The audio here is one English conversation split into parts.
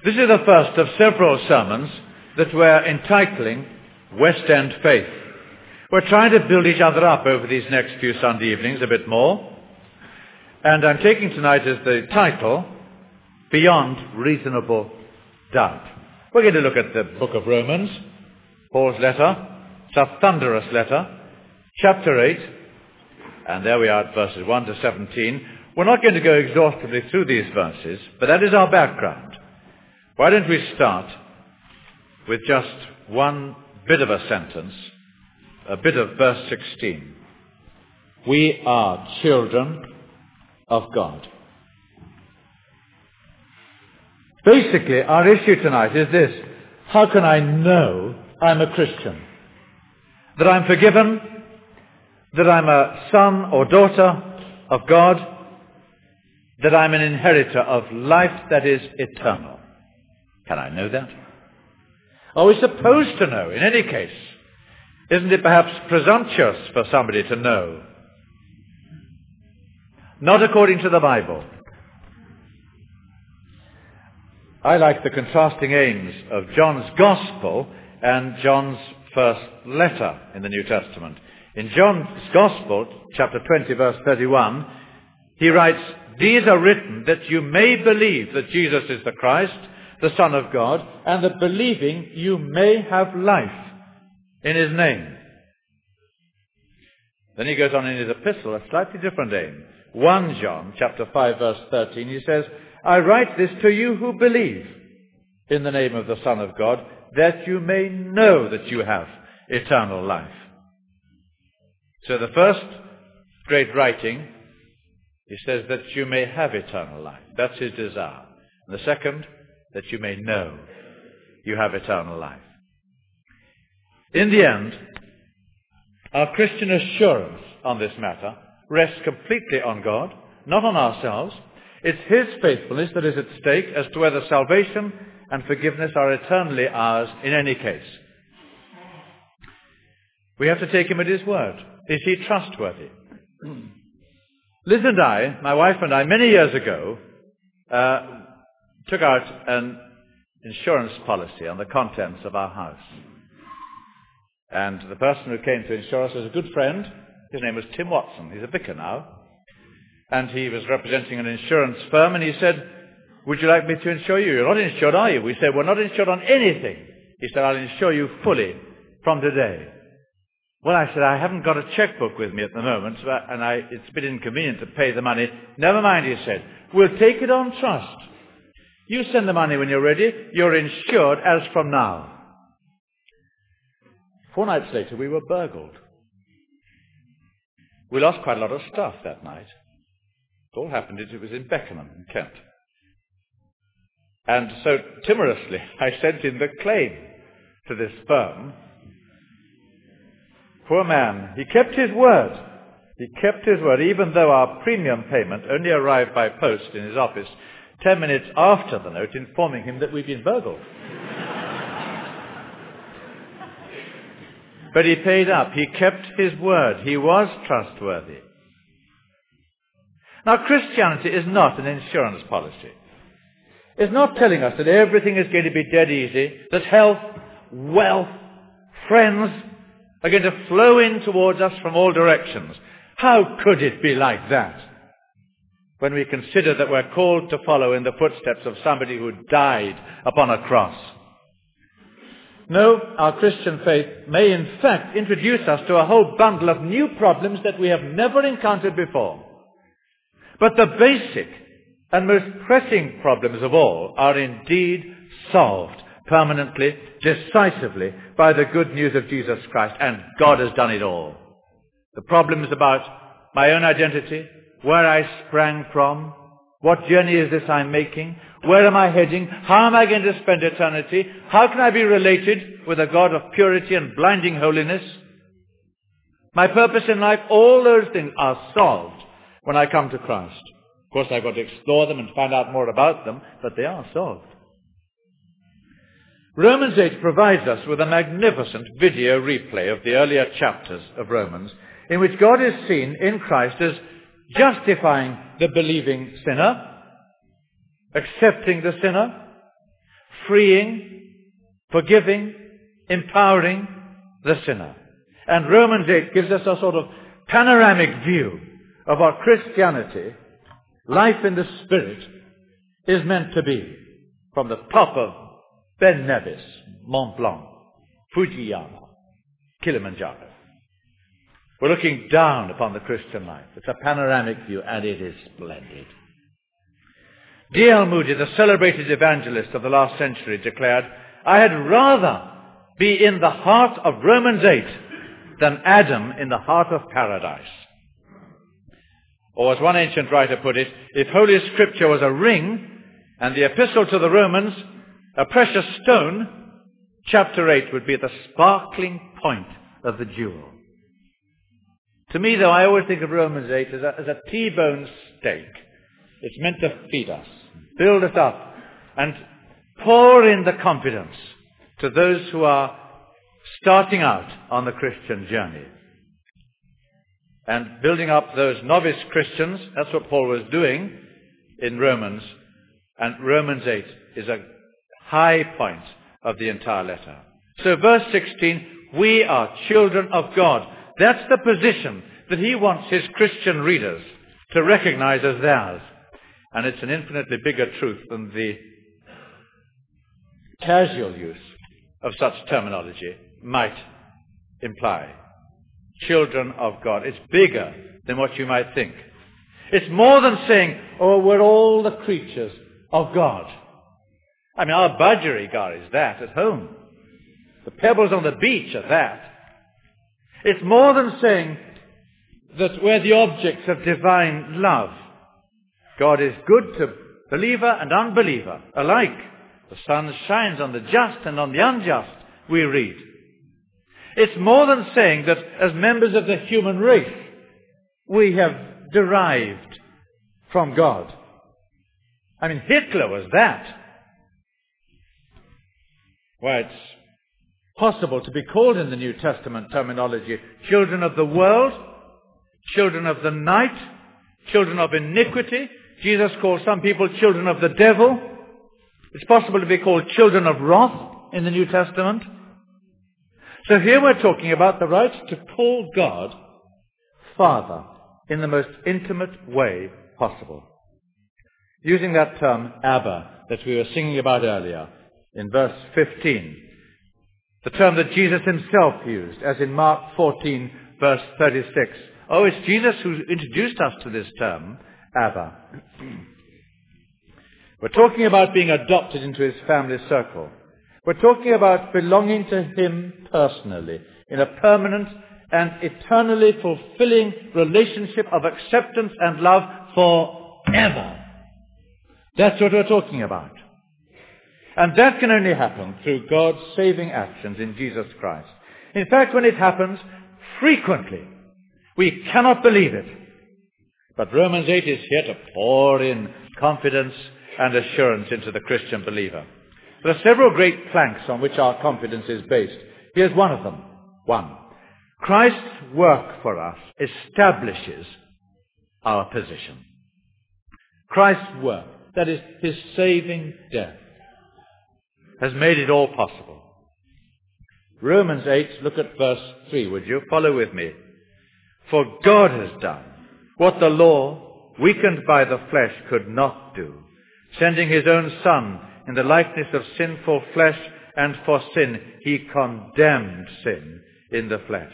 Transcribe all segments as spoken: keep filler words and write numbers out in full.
This is the first of several sermons that we're entitling West End Faith. We're trying to build each other up over these next few Sunday evenings a bit more. And I'm taking tonight as the title, Beyond Reasonable Doubt. We're going to look at the book of Romans, Paul's letter. It's a thunderous letter. Chapter eight. And there we are at verses one to seventeen. We're not going to go exhaustively through these verses, but that is our background. Why don't we start with just one bit of a sentence, a bit of verse sixteen. We are children of God. Basically, our issue tonight is this: how can I know I'm a Christian? That I'm forgiven? That I'm a son or daughter of God? That I'm an inheritor of life that is eternal? Can I know that? Are we supposed to know in any case? Isn't it perhaps presumptuous for somebody to know? Not according to the Bible. I like the contrasting aims of John's Gospel and John's first letter in the New Testament. In John's Gospel, chapter twenty, verse thirty-one, he writes, "These are written that you may believe that Jesus is the Christ, the Son of God, and that believing you may have life in his name." Then he goes on in his epistle, a slightly different aim. First John, chapter five, verse thirteen, he says, "I write this to you who believe in the name of the Son of God, that you may know that you have eternal life." So the first great writing, he says that you may have eternal life. That's his desire. And the second, that you may know you have eternal life. In the end, our Christian assurance on this matter rests completely on God, not on ourselves. It's his faithfulness that is at stake as to whether salvation and forgiveness are eternally ours in any case. We have to take him at his word. Is he trustworthy? Liz and I, my wife and I, many years ago, uh, took out an insurance policy on the contents of our house. And the person who came to insure us was a good friend. His name was Tim Watson. He's a vicar now. And he was representing an insurance firm, and he said, "Would you like me to insure you? You're not insured, are you?" We said, "We're not insured on anything." He said, "I'll insure you fully from today." Well, I said, "I haven't got a checkbook with me at the moment, so I, and I, it's a bit inconvenient to pay the money." "Never mind," he said. "We'll take it on trust. You send the money when you're ready. You're insured as from now." Four nights later, we were burgled. We lost quite a lot of stuff that night. It all happened, it was in Beckenham, in Kent. And so, timorously, I sent in the claim to this firm. Poor man, he kept his word. He kept his word, even though our premium payment only arrived by post in his office ten minutes after the note informing him that we'd been burgled. But he paid up. He kept his word. He was trustworthy. Now, Christianity is not an insurance policy. It's not telling us that everything is going to be dead easy, that health, wealth, friends are going to flow in towards us from all directions. How could it be like that when we consider that we're called to follow in the footsteps of somebody who died upon a cross? No, our Christian faith may in fact introduce us to a whole bundle of new problems that we have never encountered before. But the basic and most pressing problems of all are indeed solved permanently, decisively, by the good news of Jesus Christ, and God has done it all. The problems about my own identity, where I sprang from, what journey is this I'm making, where am I heading, how am I going to spend eternity, how can I be related with a God of purity and blinding holiness, my purpose in life, all those things are solved when I come to Christ. Of course, I've got to explore them and find out more about them, but they are solved. Romans eight provides us with a magnificent video replay of the earlier chapters of Romans, in which God is seen in Christ as justifying the believing sinner, accepting the sinner, freeing, forgiving, empowering the sinner. And Romans eight gives us a sort of panoramic view of what Christianity, life in the Spirit, is meant to be. From the top of Ben Nevis, Mont Blanc, Fujiyama, Kilimanjaro. We're looking down upon the Christian life. It's a panoramic view, and it is splendid. D L Moody, the celebrated evangelist of the last century, declared, "I had rather be in the heart of Romans eight than Adam in the heart of paradise." Or as one ancient writer put it, if Holy Scripture was a ring and the epistle to the Romans a precious stone, chapter eight would be the sparkling point of the jewel. To me, though, I always think of Romans eight as a, as a T-bone steak. It's meant to feed us, build us up, and pour in the confidence to those who are starting out on the Christian journey. And building up those novice Christians, that's what Paul was doing in Romans. And Romans eight is a high point of the entire letter. So verse sixteen, we are children of God. That's the position that he wants his Christian readers to recognize as theirs. And it's an infinitely bigger truth than the casual use of such terminology might imply. Children of God. It's bigger than what you might think. It's more than saying, oh, we're all the creatures of God. I mean, our budgerigar is that at home. The pebbles on the beach are that. It's more than saying that we're the objects of divine love. God is good to believer and unbeliever alike. The sun shines on the just and on the unjust, we read. It's more than saying that as members of the human race, we have derived from God. I mean, Hitler was that. Why, it's possible to be called in the New Testament terminology children of the world, children of the night, children of iniquity. Jesus called some people children of the devil. It's possible to be called children of wrath in the New Testament. So here we're talking about the right to call God Father in the most intimate way possible. Using that term, Abba, that we were singing about earlier in verse fifteen. The term that Jesus himself used, as in Mark fourteen, verse thirty-six. Oh, it's Jesus who introduced us to this term, Abba. We're talking about being adopted into his family circle. We're talking about belonging to him personally, in a permanent and eternally fulfilling relationship of acceptance and love forever. That's what we're talking about. And that can only happen through God's saving actions in Jesus Christ. In fact, when it happens frequently, we cannot believe it. But Romans eight is here to pour in confidence and assurance into the Christian believer. There are several great planks on which our confidence is based. Here's one of them. One. Christ's work for us establishes our position. Christ's work, that is, his saving death, has made it all possible. Romans eight, look at verse three, would you? Follow with me. For God has done what the law, weakened by the flesh, could not do, sending his own Son in the likeness of sinful flesh, and for sin he condemned sin in the flesh.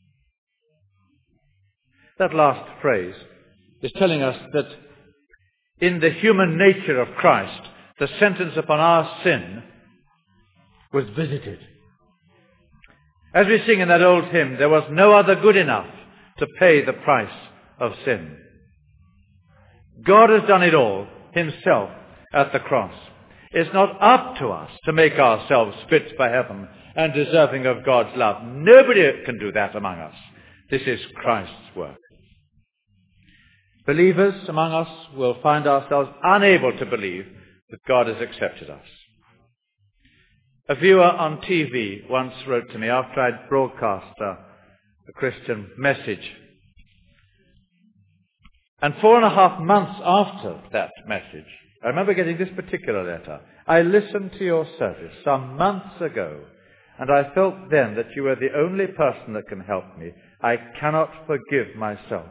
That last phrase is telling us that in the human nature of Christ, the sentence upon our sin was visited. As we sing in that old hymn, there was no other good enough to pay the price of sin. God has done it all himself at the cross. It's not up to us to make ourselves fit for heaven and deserving of God's love. Nobody can do that among us. This is Christ's work. Believers among us will find ourselves unable to believe that God has accepted us. A viewer on T V once wrote to me after I'd broadcast a, a Christian message. And four and a half months after that message, I remember getting this particular letter. I listened to your service some months ago, and I felt then that you were the only person that can help me. I cannot forgive myself.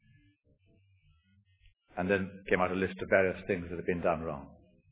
And then came out a list of various things that had been done wrong.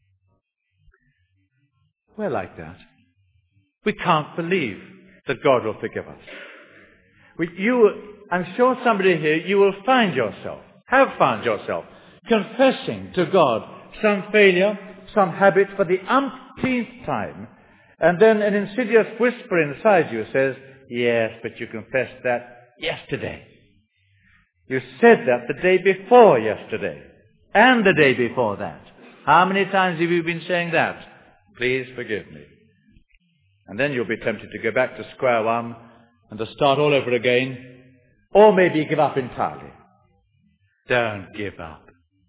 We're like that. We can't believe that God will forgive us. We, you, I'm sure somebody here, you will find yourself, have found yourself, confessing to God some failure, some habit for the umpteenth time, and then an insidious whisper inside you says, yes, but you confessed that yesterday. You said that the day before yesterday, and the day before that. How many times have you been saying that? Please forgive me. And then you'll be tempted to go back to square one and to start all over again, or maybe give up entirely. Don't give up.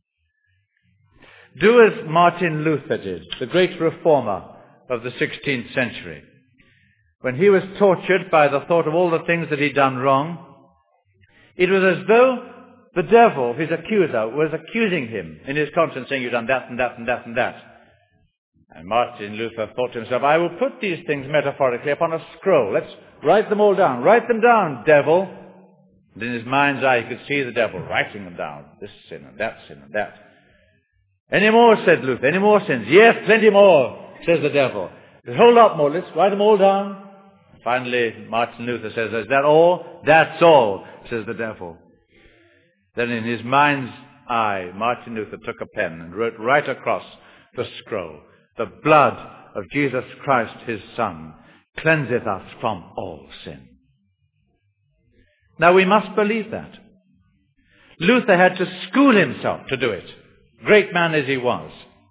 Do as Martin Luther did, the great reformer of the sixteenth century. When he was tortured by the thought of all the things that he'd done wrong, it was as though the devil, his accuser, was accusing him in his conscience, saying, you've done that and that and that and that. And Martin Luther thought to himself, I will put these things metaphorically upon a scroll. Let's write them all down. Write them down, devil. And in his mind's eye, he could see the devil writing them down. This sin and that sin and that. Any more, said Luther. Any more sins? Yes, plenty more, says the devil. There's a whole lot more. Let's write them all down. Finally, Martin Luther says, is that all? That's all, says the devil. Then in his mind's eye, Martin Luther took a pen and wrote right across the scroll, the blood of Jesus Christ, his Son, cleanseth us from all sin. Now we must believe that. Luther had to school himself to do it, great man as he was.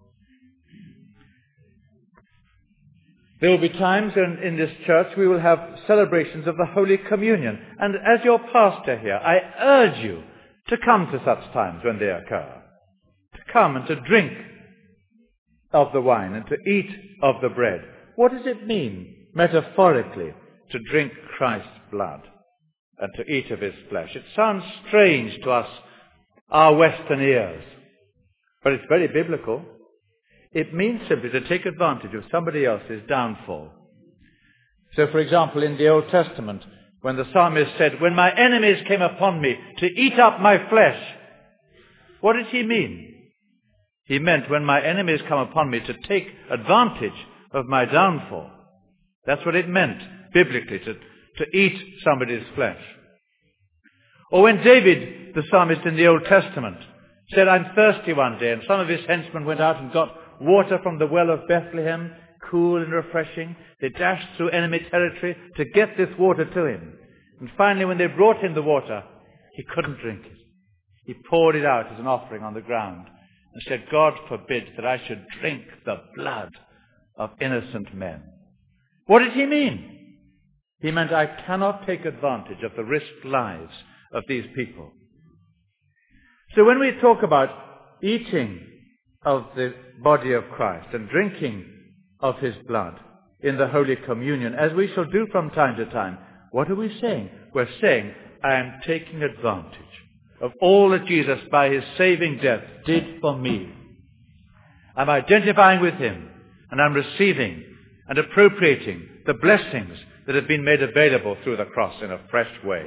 There will be times in, in this church we will have celebrations of the Holy Communion. And as your pastor here, I urge you to come to such times when they occur. To come and to drink of the wine and to eat of the bread. What does it mean, metaphorically, to drink Christ's blood and to eat of his flesh? It sounds strange to us, our Western ears, but it's very biblical. It means simply to take advantage of somebody else's downfall. So, for example, in the Old Testament, when the psalmist said, when my enemies came upon me to eat up my flesh, what did he mean? He meant when my enemies come upon me to take advantage of my downfall. That's what it meant, biblically, to, to eat somebody's flesh. Or when David, the psalmist in the Old Testament, said, I'm thirsty one day, and some of his henchmen went out and got water from the well of Bethlehem, cool and refreshing. They dashed through enemy territory to get this water to him. And finally, when they brought him the water, he couldn't drink it. He poured it out as an offering on the ground and said, God forbid that I should drink the blood of innocent men. What did he mean? He meant, I cannot take advantage of the risked lives of these people. So when we talk about eating of the body of Christ and drinking of his blood in the Holy Communion, as we shall do from time to time, what are we saying? We're saying, I am taking advantage of all that Jesus, by his saving death, did for me. I'm identifying with him, and I'm receiving and appropriating the blessings that have been made available through the cross in a fresh way.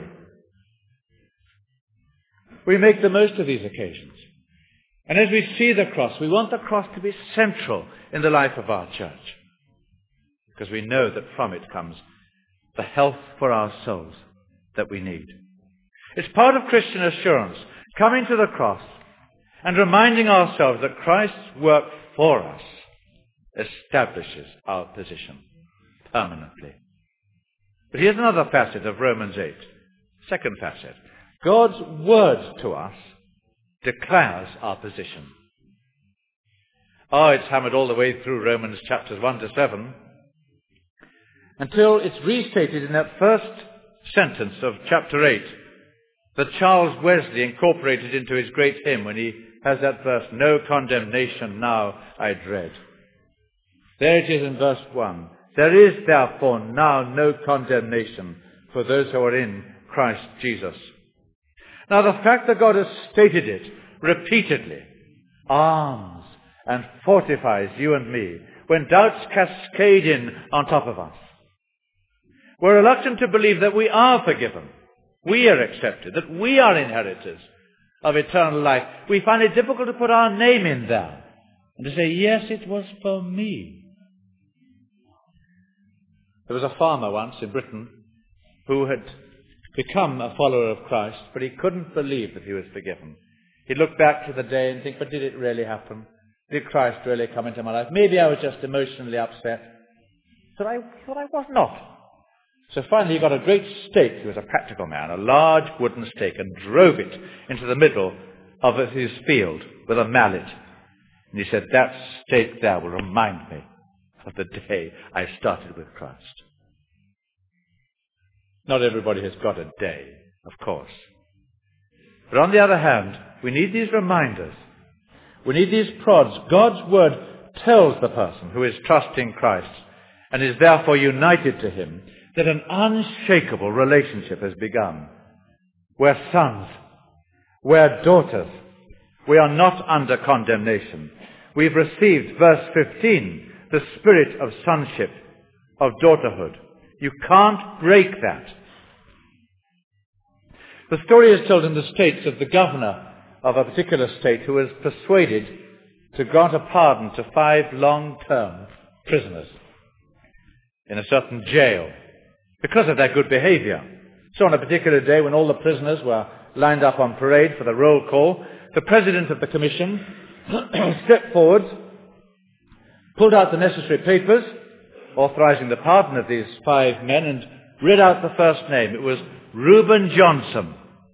We make the most of these occasions. And as we see the cross, we want the cross to be central in the life of our church, because we know that from it comes the health for our souls that we need. It's part of Christian assurance, coming to the cross and reminding ourselves that Christ's work for us establishes our position permanently. But here's another facet of Romans eight. Second facet. God's word to us declares our position. Oh, it's hammered all the way through Romans chapters one to seven until it's restated in that first sentence of chapter eight that Charles Wesley incorporated into his great hymn when he has that verse, no condemnation now I dread. There it is in verse one. There is therefore now no condemnation for those who are in Christ Jesus. Now the fact that God has stated it repeatedly arms and fortifies you and me when doubts cascade in on top of us. We're reluctant to believe that we are forgiven, we are accepted, that we are inheritors of eternal life. We find it difficult to put our name in there and to say, yes, it was for me. There was a farmer once in Britain who had become a follower of Christ, but he couldn't believe that he was forgiven. He'd look back to the day and think, but did it really happen? Did Christ really come into my life? Maybe I was just emotionally upset. But I thought I was not. So finally he got a great stake. He was a practical man, a large wooden stake, and drove it into the middle of his field with a mallet. And he said, that stake there will remind me of the day I started with Christ. Not everybody has got a day, of course. But on the other hand, we need these reminders. We need these prods. God's word tells the person who is trusting Christ and is therefore united to him that an unshakable relationship has begun. We're sons. We're daughters. We are not under condemnation. We've received, verse fifteen, the spirit of sonship, of daughterhood. You can't break that. The story is told in the States of the governor of a particular state who was persuaded to grant a pardon to five long-term prisoners in a certain jail because of their good behavior. So on a particular day when all the prisoners were lined up on parade for the roll call, the president of the commission stepped forward, pulled out the necessary papers authorizing the pardon of these five men, and read out the first name. It was Reuben Johnson.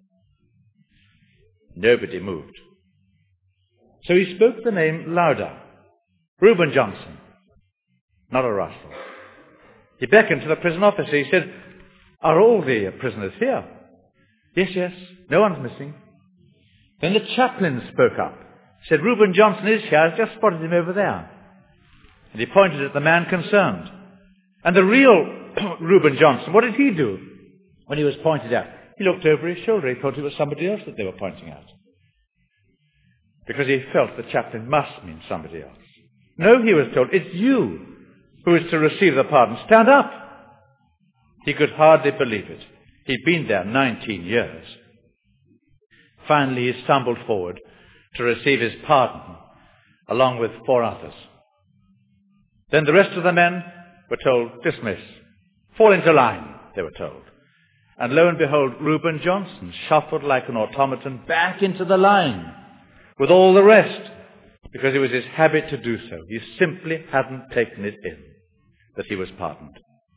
Nobody moved. So he spoke the name louder. Reuben Johnson. Not a rustle. He beckoned to the prison officer. He said, are all the prisoners here? Yes, yes. No one's missing. Then the chaplain spoke up. He said, Reuben Johnson is here. I've just spotted him over there. And he pointed at the man concerned. And the real Reuben Johnson, what did he do when he was pointed at? He looked over his shoulder. He thought it was somebody else that they were pointing at. Because he felt the chaplain must mean somebody else. No, he was told, it's you who is to receive the pardon. Stand up. He could hardly believe it. He'd been there nineteen years. Finally, he stumbled forward to receive his pardon, along with four others. Then the rest of the men were told, dismiss. Fall into line, they were told. And lo and behold, Reuben Johnson shuffled like an automaton back into the line with all the rest, because it was his habit to do so. He simply hadn't taken it in that he was pardoned.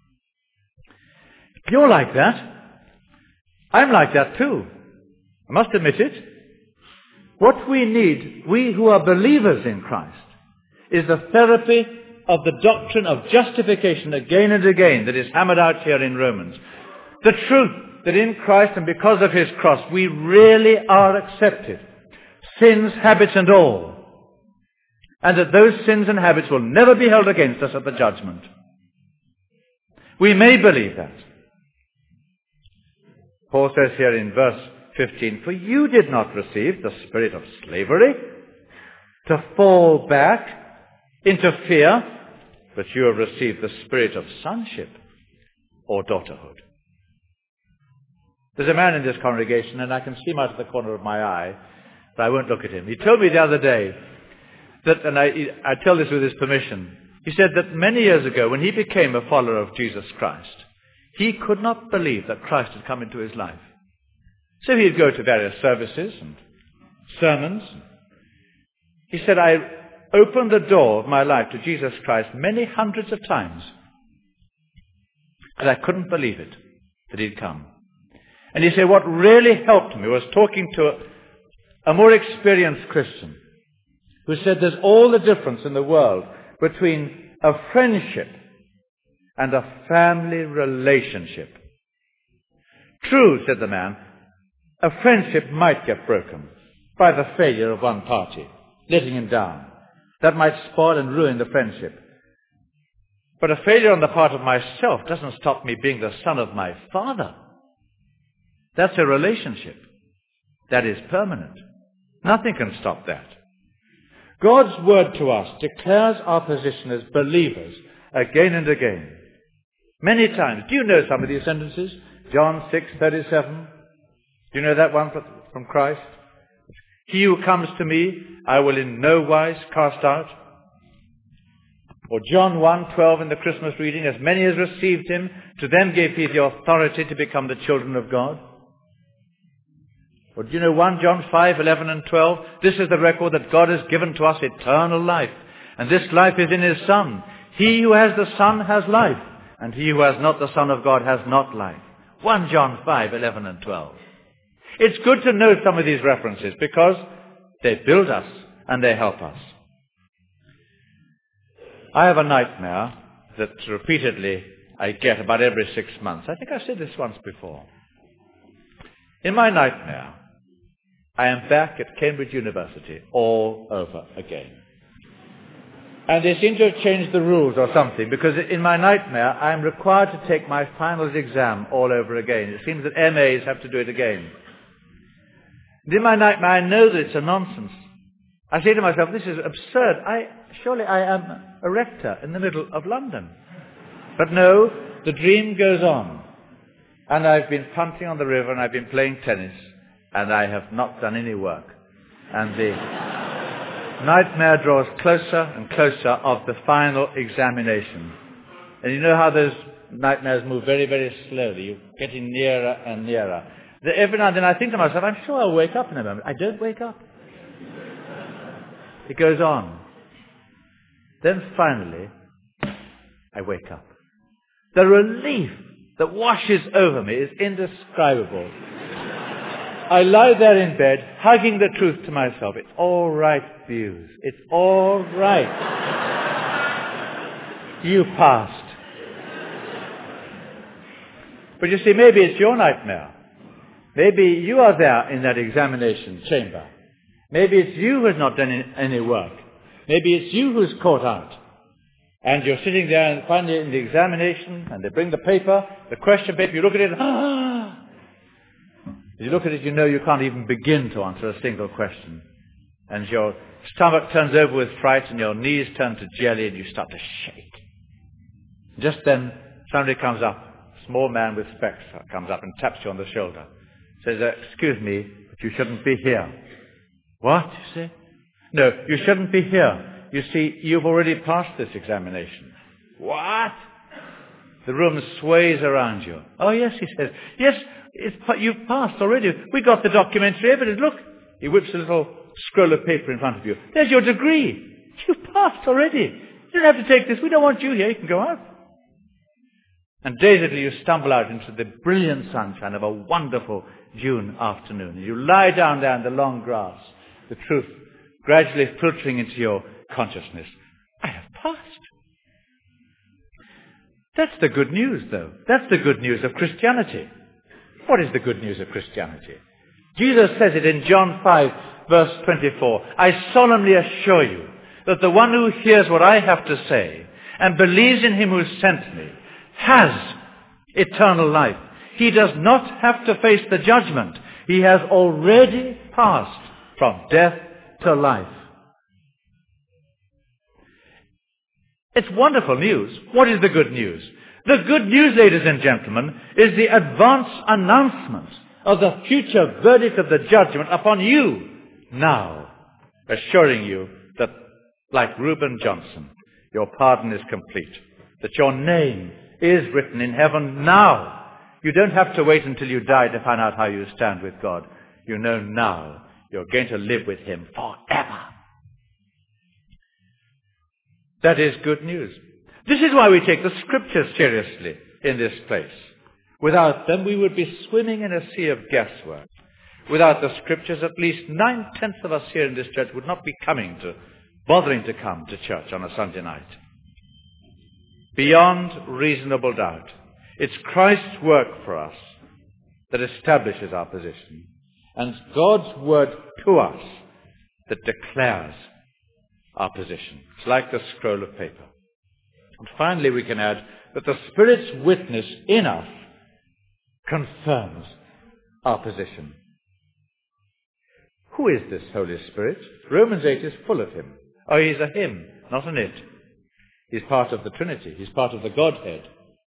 You're like that. I'm like that too. I must admit it. What we need, we who are believers in Christ, is the therapy of the doctrine of justification again and again that is hammered out here in Romans. The truth that in Christ and because of his cross we really are accepted, sins, habits and all, and that those sins and habits will never be held against us at the judgment. We may believe that. Paul says here in verse fifteen, for you did not receive the spirit of slavery to fall back into fear, but you have received the spirit of sonship or daughterhood. There's a man in this congregation, and I can see him out of the corner of my eye, but I won't look at him. He told me the other day that, and I, I tell this with his permission, he said that many years ago, when he became a follower of Jesus Christ, he could not believe that Christ had come into his life. So he'd go to various services and sermons. He said, I opened the door of my life to Jesus Christ many hundreds of times, and I couldn't believe it, that he'd come. And he said, what really helped me was talking to a, a more experienced Christian who said there's all the difference in the world between a friendship and a family relationship. True, said the man, a friendship might get broken by the failure of one party, letting him down. That might spoil and ruin the friendship. But a failure on the part of myself doesn't stop me being the son of my Father. That's a relationship that is permanent. Nothing can stop that. God's word to us declares our position as believers again and again. Many times. Do you know some of these sentences? John six thirty-seven. Do you know that one from Christ? He who comes to me, I will in no wise cast out. Or John one twelve in the Christmas reading, as many as received him, to them gave he the authority to become the children of God. Or do you know First John five eleven and twelve? This is the record that God has given to us, eternal life. And this life is in his Son. He who has the Son has life, and he who has not the Son of God has not life. First John five eleven and twelve. It's good to know some of these references because they build us and they help us. I have a nightmare that repeatedly I get about every six months. I think I've said this once before. In my nightmare, I am back at Cambridge University all over again. And they seem to have changed the rules or something, because in my nightmare I am required to take my finals exam all over again. It seems that M As have to do it again. And in my nightmare I know that it's a nonsense. I say to myself, this is absurd. I, surely I am a rector in the middle of London. But no, the dream goes on. And I've been punting on the river and I've been playing tennis and I have not done any work. And the nightmare draws closer and closer of the final examination. And you know how those nightmares move very, very slowly. You're getting nearer and nearer. Every now and then I think to myself, I'm sure I'll wake up in a moment. I don't wake up. It goes on. Then finally, I wake up. The relief that washes over me is indescribable. I lie there in bed, hugging the truth to myself. It's all right, Hughes. It's all right. You passed. But you see, maybe it's your nightmare. Maybe you are there in that examination chamber. Maybe it's you who has not done any work. Maybe it's you who's caught out. And you're sitting there and finally in the examination, and they bring the paper, the question paper, you look at it, ah! As you look at it, you know you can't even begin to answer a single question. And your stomach turns over with fright, and your knees turn to jelly, and you start to shake. Just then, somebody comes up, a small man with specs comes up and taps you on the shoulder. Says, uh, excuse me, but you shouldn't be here. What, you say? No, you shouldn't be here. You see, you've already passed this examination. What? The room sways around you. Oh, yes, he says. Yes, it's, you've passed already. We got the documentary evidence. Look, he whips a little scroll of paper in front of you. There's your degree. You've passed already. You don't have to take this. We don't want you here. You can go out. And dazedly you stumble out into the brilliant sunshine of a wonderful June afternoon. You lie down there in the long grass, the truth gradually filtering into your consciousness. I have passed. That's the good news, though. That's the good news of Christianity. What is the good news of Christianity? Jesus says it in John five, verse twenty-four. I solemnly assure you that the one who hears what I have to say and believes in him who sent me has eternal life. He does not have to face the judgment. He has already passed from death to life. It's wonderful news. What is the good news? The good news, ladies and gentlemen, is the advance announcement of the future verdict of the judgment upon you now, assuring you that, like Reuben Johnson, your pardon is complete, that your name is written in heaven now. You don't have to wait until you die to find out how you stand with God. You know now you're going to live with him forever. That is good news. This is why we take the Scriptures seriously in this place. Without them, we would be swimming in a sea of guesswork. Without the Scriptures, at least nine-tenths of us here in this church would not be coming to, bothering to come to church on a Sunday night. Beyond reasonable doubt, it's Christ's work for us that establishes our position, and God's word to us that declares our position. It's like the scroll of paper. And finally, we can add that the Spirit's witness in us confirms our position. Who is this Holy Spirit? Romans eight is full of him. Oh, he's a him, not an it. He's part of the Trinity. He's part of the Godhead.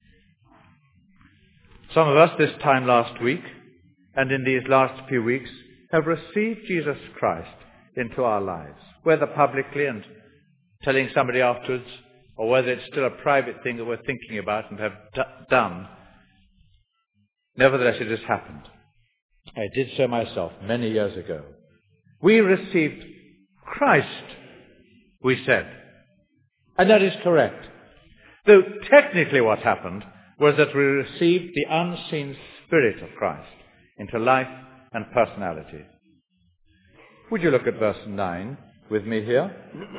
Some of us this time last week and in these last few weeks have received Jesus Christ into our lives, whether publicly and telling somebody afterwards, or whether it's still a private thing that we're thinking about and have d- done. Nevertheless, it has happened. I did so myself many years ago. We received Christ, we said. And that is correct. Though technically what happened was that we received the unseen Spirit of Christ into life and personality. Would you look at verse nine with me here?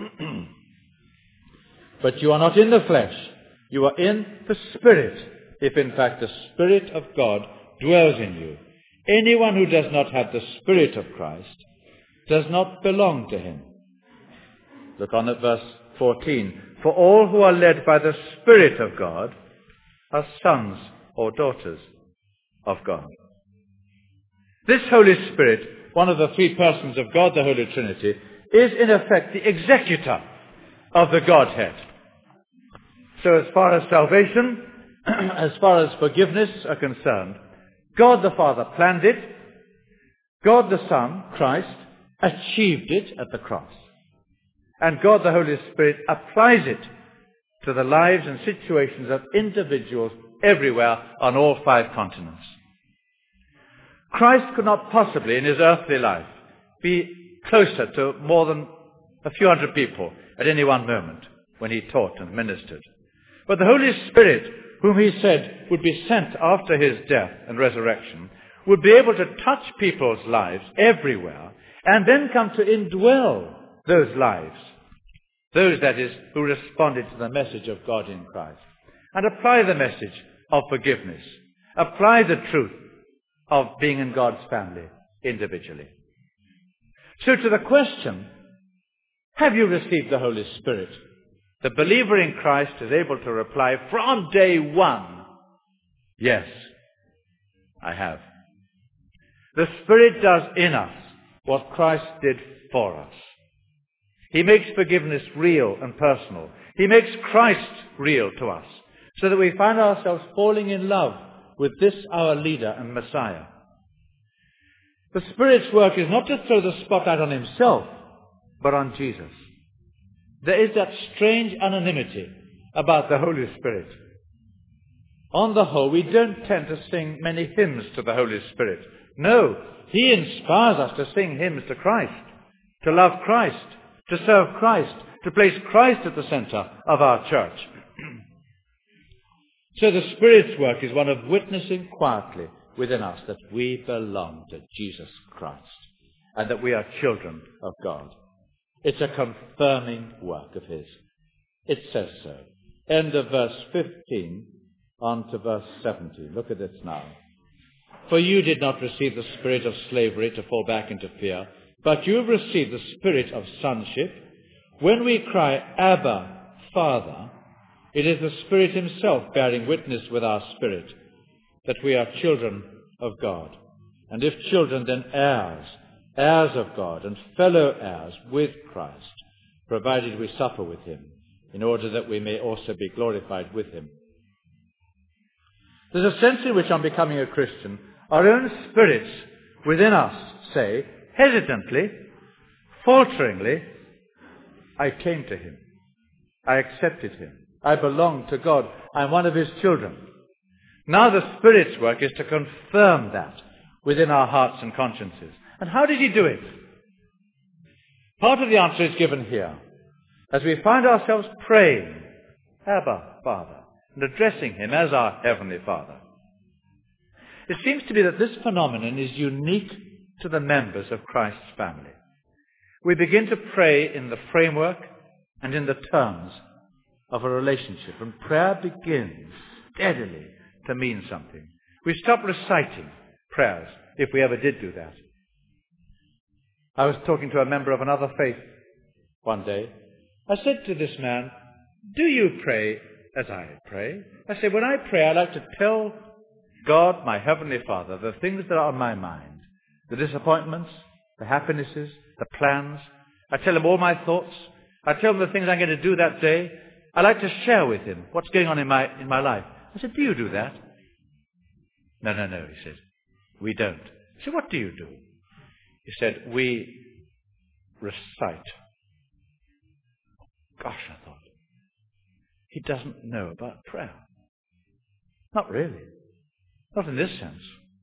But you are not in the flesh, you are in the Spirit, if in fact the Spirit of God dwells in you. Anyone who does not have the Spirit of Christ does not belong to him. Look on at verse fourteen. For all who are led by the Spirit of God are sons or daughters of God. This Holy Spirit, one of the three persons of God, the Holy Trinity, is in effect the executor of the Godhead. So as far as salvation, as far as forgiveness are concerned, God the Father planned it, God the Son, Christ, achieved it at the cross, and God the Holy Spirit applies it to the lives and situations of individuals everywhere on all five continents. Christ could not possibly, in his earthly life, be closer to more than a few hundred people at any one moment when he taught and ministered. But the Holy Spirit, whom he said would be sent after his death and resurrection, would be able to touch people's lives everywhere and then come to indwell those lives, those, that is, who responded to the message of God in Christ, and apply the message of forgiveness, apply the truth of being in God's family individually. So to the question, have you received the Holy Spirit? The believer in Christ is able to reply from day one, yes, I have. The Spirit does in us what Christ did for us. He makes forgiveness real and personal. He makes Christ real to us, so that we find ourselves falling in love with this our leader and Messiah. The Spirit's work is not to throw the spotlight on himself, but on Jesus. There is that strange anonymity about the Holy Spirit. On the whole, we don't tend to sing many hymns to the Holy Spirit. No, he inspires us to sing hymns to Christ, to love Christ, to serve Christ, to place Christ at the center of our church. So the Spirit's work is one of witnessing quietly within us that we belong to Jesus Christ and that we are children of God. It's a confirming work of his. It says so. End of verse fifteen on to verse seventeen. Look at this now. For you did not receive the spirit of slavery to fall back into fear, but you have received the spirit of sonship. When we cry, Abba, Father, it is the Spirit himself bearing witness with our spirit that we are children of God. And if children, then heirs, heirs of God and fellow heirs with Christ, provided we suffer with him, in order that we may also be glorified with him. There's a sense in which, on becoming a Christian, our own spirits within us say, hesitantly, falteringly, I came to him. I accepted him. I belong to God. I'm one of his children. Now the Spirit's work is to confirm that within our hearts and consciences. And how did he do it? Part of the answer is given here, as we find ourselves praying, Abba, Father, and addressing him as our Heavenly Father. It seems to me that this phenomenon is unique to the members of Christ's family. We begin to pray in the framework and in the terms of a relationship, and prayer begins steadily to mean something. We stop reciting prayers, if we ever did do that. I was talking to a member of another faith one day. I said to this man, do you pray as I pray? I said, when I pray, I like to tell God, my Heavenly Father, the things that are on my mind, the disappointments, the happinesses, the plans. I tell him all my thoughts. I tell him the things I'm going to do that day. I like to share with him what's going on in my, in my life. I said, do you do that? No, no, no, he said. We don't. I said, what do you do? He said, we recite. Gosh, I thought, he doesn't know about prayer. Not really. Not in this sense.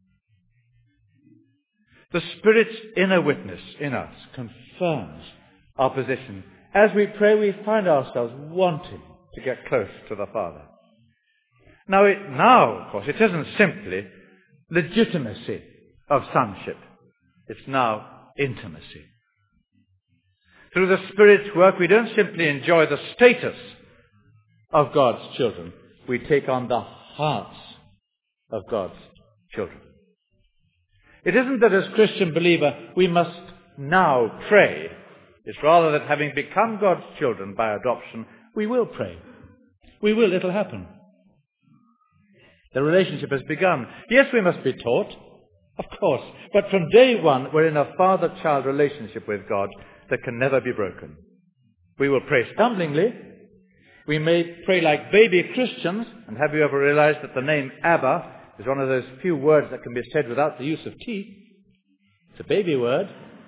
The Spirit's inner witness in us confirms our position. As we pray, we find ourselves wanting to get close to the Father. Now, it, now, of course, it isn't simply legitimacy of sonship. It's now intimacy. Through the Spirit's work, we don't simply enjoy the status of God's children. We take on the hearts of God's children. It isn't that as Christian believer we must now pray. It's rather that having become God's children by adoption, we will pray. We will, it'll happen. The relationship has begun. Yes, we must be taught, of course, but from day one we're in a father-child relationship with God that can never be broken. We will pray stumblingly. We may pray like baby Christians, and have you ever realized that the name Abba is one of those few words that can be said without the use of teeth? It's a baby word.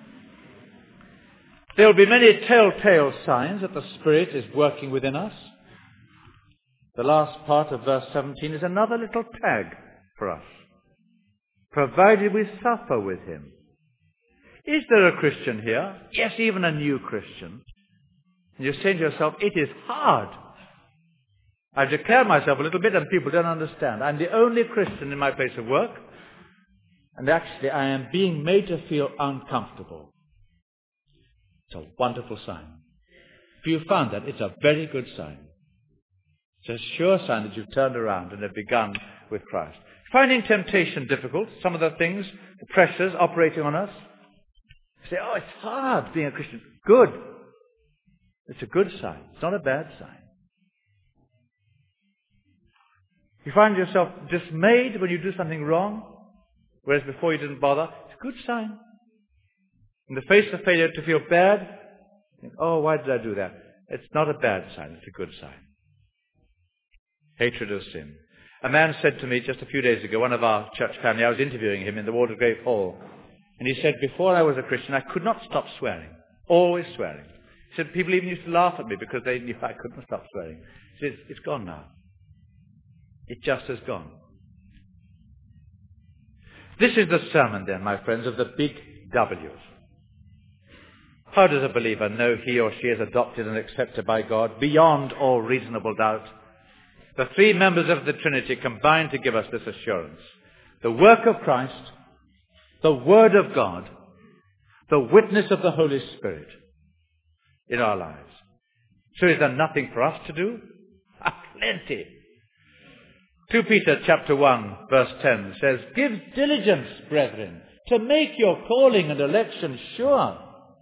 There will be many telltale signs that the Spirit is working within us. The last part of verse seventeen is another little tag for us. Provided we suffer with him. Is there a Christian here? Yes, even a new Christian. And you're saying to yourself, it is hard. I've declared myself a little bit and people don't understand. I'm the only Christian in my place of work. And actually I am being made to feel uncomfortable. It's a wonderful sign. If you found that, it's a very good sign. It's a sure sign that you've turned around and have begun with Christ. Finding temptation difficult, some of the things, the pressures operating on us. You say, oh, it's hard being a Christian. Good. It's a good sign. It's not a bad sign. You find yourself dismayed when you do something wrong, whereas before you didn't bother. It's a good sign. In the face of failure, to feel bad, you think, oh, why did I do that? It's not a bad sign. It's a good sign. Hatred of sin. A man said to me just a few days ago, one of our church family, I was interviewing him in the Watergrave Hall, and he said, before I was a Christian, I could not stop swearing. Always swearing. He said, people even used to laugh at me because they knew I couldn't stop swearing. He said, it's gone now. It just has gone. This is the sermon then, my friends, of the big W's. How does a believer know he or she is adopted and accepted by God beyond all reasonable doubt? The three members of the Trinity combine to give us this assurance. The work of Christ, the Word of God, the witness of the Holy Spirit in our lives. So is there nothing for us to do? Ah, plenty. Second Peter chapter one verse ten says, give diligence, brethren, to make your calling and election sure.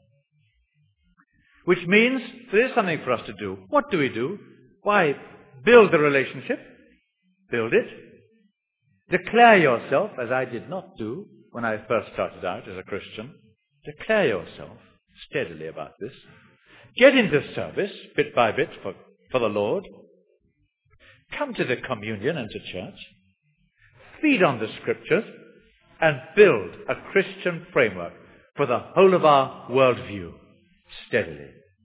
Which means there is something for us to do. What do we do? Why, build the relationship. Build it. Declare yourself, as I did not do when I first started out as a Christian. Declare yourself steadily about this. Get into service, bit by bit, for, for the Lord. Come to the communion and to church. Feed on the Scriptures and build a Christian framework for the whole of our worldview steadily.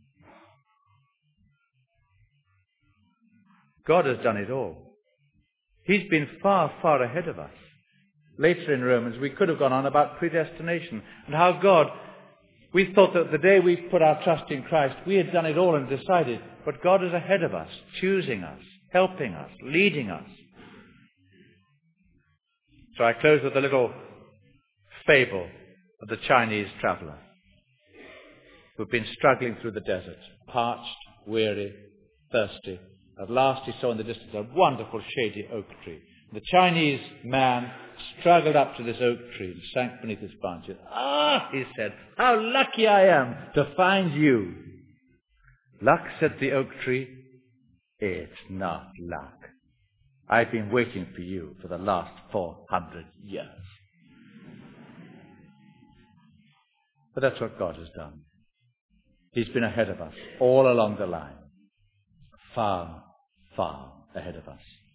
God has done it all. He's been far, far ahead of us. Later in Romans, we could have gone on about predestination and how God, we thought that the day we put our trust in Christ, we had done it all and decided, but God is ahead of us, choosing us, helping us, leading us. So I close with a little fable of the Chinese traveler who'd been struggling through the desert, parched, weary, thirsty. At last he saw in the distance a wonderful shady oak tree. The Chinese man struggled up to this oak tree and sank beneath its branches. Ah, he said, how lucky I am to find you. Luck, said the oak tree. It's not luck. I've been waiting for you for the last four hundred years. But that's what God has done. He's been ahead of us all along the line. Far, far ahead of us.